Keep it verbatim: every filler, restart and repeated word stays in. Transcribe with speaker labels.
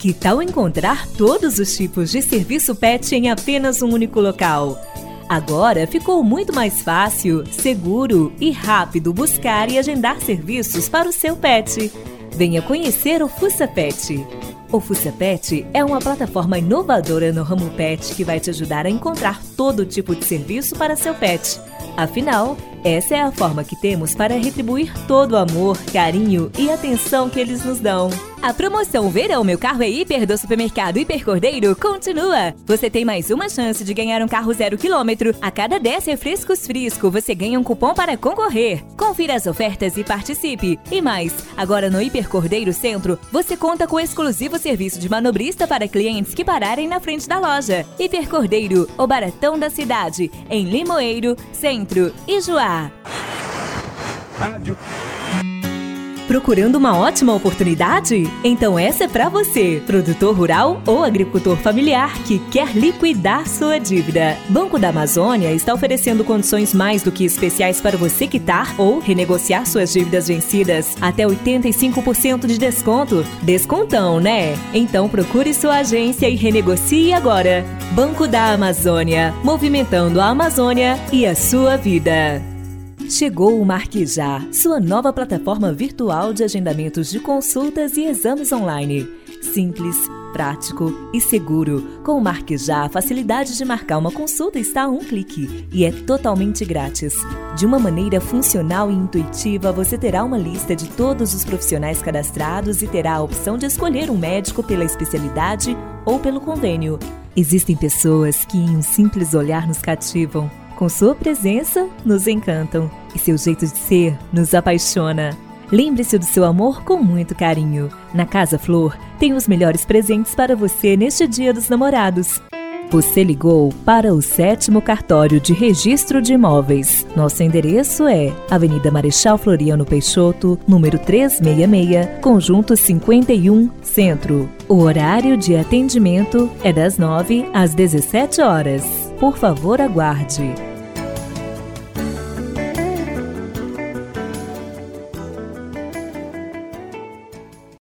Speaker 1: Que tal encontrar todos os tipos de serviço pet em apenas um único local? Agora ficou muito mais fácil, seguro e rápido buscar e agendar serviços para o seu pet. Venha conhecer o Fuça Pet. O Fuça Pet é uma plataforma inovadora no ramo pet que vai te ajudar a encontrar todo tipo de serviço para seu pet. Afinal, essa é a forma que temos para retribuir todo o amor, carinho e atenção que eles nos dão. A promoção Verão Meu Carro é Hiper do Supermercado Hiper Cordeiro continua. Você tem mais uma chance de ganhar um carro zero quilômetro. A cada dez refrescos Frisco, você ganha um cupom para concorrer. Confira as ofertas e participe. E mais, agora no Hiper Cordeiro Centro, você conta com o exclusivo serviço de manobrista para clientes que pararem na frente da loja. Hiper Cordeiro, o baratão da cidade, em Limoeiro, Centro e Juá.
Speaker 2: Rádio.
Speaker 1: Procurando uma ótima oportunidade? Então essa é para você, produtor rural ou agricultor familiar que quer liquidar sua dívida. Banco da Amazônia está oferecendo condições mais do que especiais para você quitar ou renegociar suas dívidas vencidas. Até oitenta e cinco por cento de desconto. Descontão, né? Então procure sua agência e renegocie agora. Banco da Amazônia, movimentando a Amazônia e a sua vida. Chegou o Marquejá, sua nova plataforma virtual de agendamentos de consultas e exames online. Simples, prático e seguro. Com o Marquejá, a facilidade de marcar uma consulta está a um clique e é totalmente grátis. De uma maneira funcional e intuitiva, você terá uma lista de todos os profissionais cadastrados e terá a opção de escolher um médico pela especialidade ou pelo convênio. Existem pessoas que em um simples olhar nos cativam. Com sua presença, nos encantam e seu jeito de ser nos apaixona. Lembre-se do seu amor com muito carinho. Na Casa Flor, tem os melhores presentes para você neste Dia dos Namorados. Você ligou para o sétimo Cartório de Registro de Imóveis. Nosso endereço é Avenida Marechal Floriano Peixoto, número trezentos e sessenta e seis, Conjunto cinquenta e um, Centro. O horário de atendimento é das nove às dezessete horas. Por favor, aguarde.